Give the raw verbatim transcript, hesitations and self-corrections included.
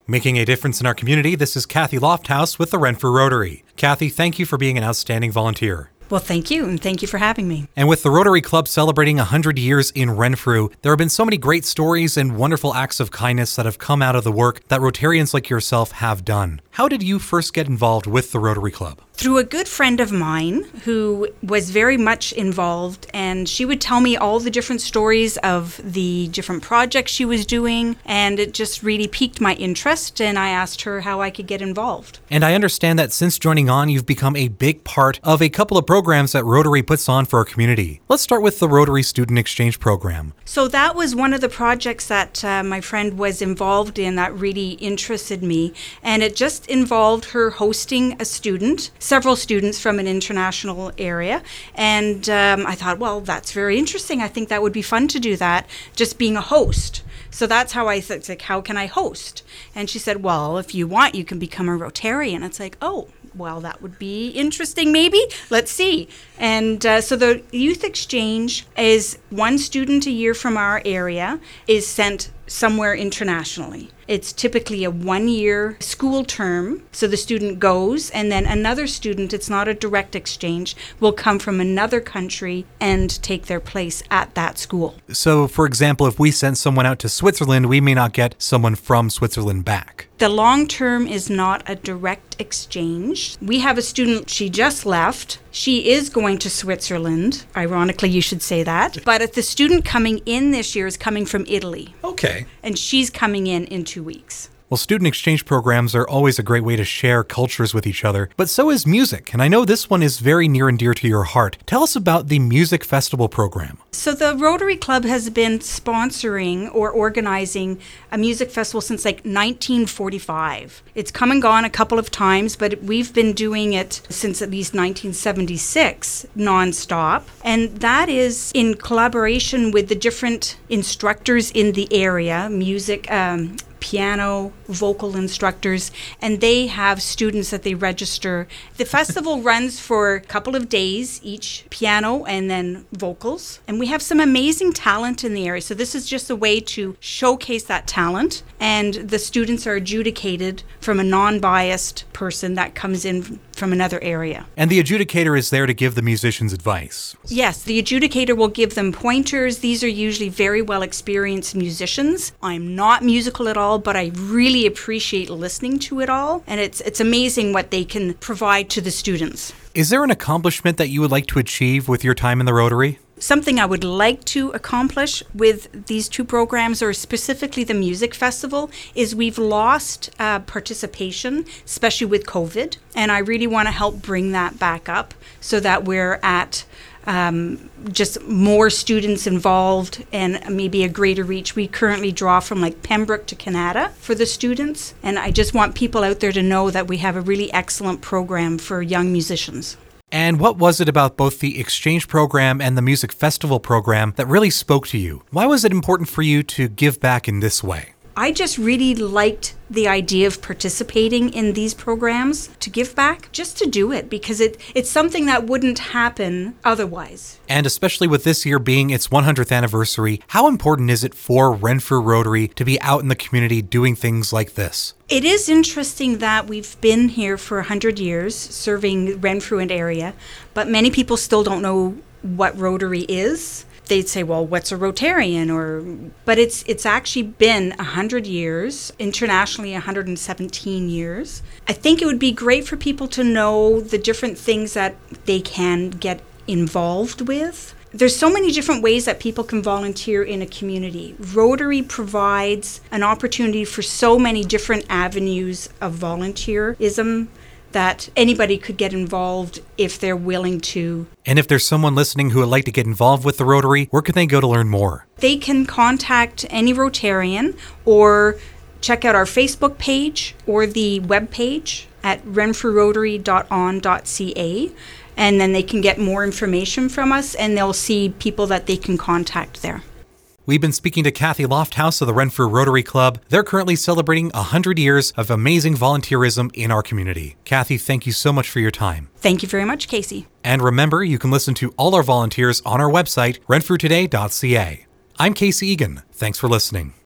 Making a difference in our community, this is Kathy Lofthouse with the Renfrew Rotary. Kathy, thank you for being an outstanding volunteer. Well, thank you, and thank you for having me. And with the Rotary Club celebrating one hundred years in Renfrew, there have been so many great stories and wonderful acts of kindness that have come out of the work that Rotarians like yourself have done. How did you first get involved with the Rotary Club? Through a good friend of mine who was very much involved, and she would tell me all the different stories of the different projects she was doing, and it just really piqued my interest, and I asked her how I could get involved. And I understand that since joining on, you've become a big part of a couple of programs that Rotary puts on for our community. Let's start with the Rotary Student Exchange Program. So that was one of the projects that uh, my friend was involved in that really interested me, and it just involved her hosting a student, several students from an international area, and um, I thought, well, that's very interesting. I think that would be fun to do that, just being a host. So that's how I said, like, how can I host? And she said, well, if you want, you can become a Rotarian. It's like, oh, well, that would be interesting, maybe. Let's see. And uh, so the youth exchange is one student a year from our area is sent somewhere internationally. It's typically a one-year school term, so the student goes, and then another student, it's not a direct exchange, will come from another country and take their place at that school. So, for example, if we send someone out to Switzerland, we may not get someone from Switzerland back. The long term is not a direct exchange. We have a student, she just left. She is going to Switzerland. Ironically, you should say that. But the student coming in this year is coming from Italy. Okay. And she's coming in in two weeks. Well, student exchange programs are always a great way to share cultures with each other, but so is music, and I know this one is very near and dear to your heart. Tell us about the Music Festival program. So the Rotary Club has been sponsoring or organizing a music festival since like nineteen forty-five. It's come and gone a couple of times, but we've been doing it since at least nineteen seventy-six nonstop, and that is in collaboration with the different instructors in the area, music, um, piano, vocal instructors, and they have students that they register. The festival runs for a couple of days, each piano and then vocals. And we have some amazing talent in the area. So this is just a way to showcase that talent. And the students are adjudicated from a non-biased person that comes in from another area. And the adjudicator is there to give the musicians advice. Yes, the adjudicator will give them pointers. These are usually very well experienced musicians. I'm not musical at all, but I really appreciate listening to it all. And it's it's amazing what they can provide to the students. Is there an accomplishment that you would like to achieve with your time in the Rotary? Something I would like to accomplish with these two programs, or specifically the music festival, is we've lost uh, participation, especially with COVID. And I really want to help bring that back up so that we're at um, just more students involved and maybe a greater reach. We currently draw from like Pembroke to Canada for the students. And I just want people out there to know that we have a really excellent program for young musicians. And what was it about both the exchange program and the music festival program that really spoke to you? Why was it important for you to give back in this way? I just really liked the idea of participating in these programs, to give back, just to do it, because it, it's something that wouldn't happen otherwise. And especially with this year being its one hundredth anniversary, how important is it for Renfrew Rotary to be out in the community doing things like this? It is interesting that we've been here for one hundred years, serving Renfrew and area, but many people still don't know what Rotary is. They'd say, well, what's a Rotarian? Or, but it's it's actually been one hundred years, internationally one hundred seventeen years. I think it would be great for people to know the different things that they can get involved with. There's so many different ways that people can volunteer in a community. Rotary provides an opportunity for so many different avenues of volunteerism that anybody could get involved if they're willing to. And if there's someone listening who would like to get involved with the Rotary, where can they go to learn more? They can contact any Rotarian or check out our Facebook page or the web page at renfrew rotary dot on dot c a, and then they can get more information from us, and they'll see people that they can contact there. We've been speaking to Kathy Lofthouse of the Renfrew Rotary Club. They're currently celebrating one hundred years of amazing volunteerism in our community. Kathy, thank you so much for your time. Thank you very much, Casey. And remember, you can listen to all our volunteers on our website, renfrew today dot c a. I'm Casey Egan. Thanks for listening.